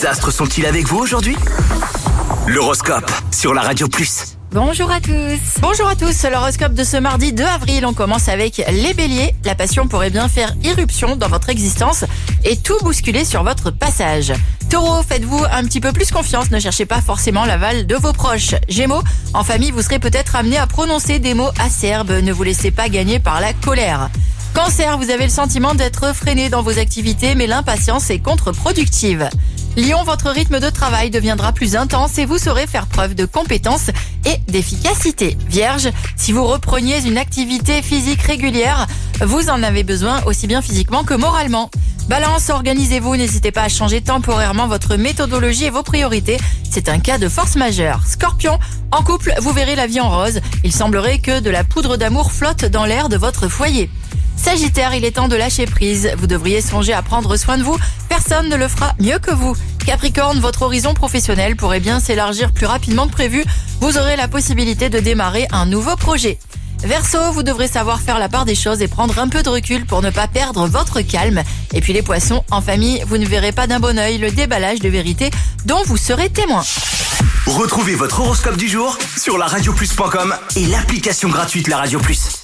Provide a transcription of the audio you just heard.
Les astres sont-ils avec vous aujourd'hui? L'horoscope sur la Radio Plus. Bonjour à tous. Bonjour à tous, l'horoscope de ce mardi 2 avril, on commence avec les béliers. La passion pourrait bien faire irruption dans votre existence et tout bousculer sur votre passage. Taureau, faites-vous un petit peu plus confiance, ne cherchez pas forcément l'aval de vos proches. Gémeaux, en famille, vous serez peut-être amené à prononcer des mots acerbes, ne vous laissez pas gagner par la colère. Cancer, vous avez le sentiment d'être freiné dans vos activités, mais l'impatience est contre-productive. Lion, votre rythme de travail deviendra plus intense et vous saurez faire preuve de compétence et d'efficacité. Vierge, si vous repreniez une activité physique régulière, vous en avez besoin aussi bien physiquement que moralement. Balance, organisez-vous, n'hésitez pas à changer temporairement votre méthodologie et vos priorités. C'est un cas de force majeure. Scorpion, en couple, vous verrez la vie en rose. Il semblerait que de la poudre d'amour flotte dans l'air de votre foyer. Sagittaire, il est temps de lâcher prise. Vous devriez songer à prendre soin de vous. Personne ne le fera mieux que vous. Capricorne, votre horizon professionnel pourrait bien s'élargir plus rapidement que prévu. Vous aurez la possibilité de démarrer un nouveau projet. Verseau, vous devrez savoir faire la part des choses et prendre un peu de recul pour ne pas perdre votre calme. Et puis les poissons, en famille, vous ne verrez pas d'un bon œil le déballage de vérité dont vous serez témoin. Retrouvez votre horoscope du jour sur laradioplus.com et l'application gratuite La Radio Plus.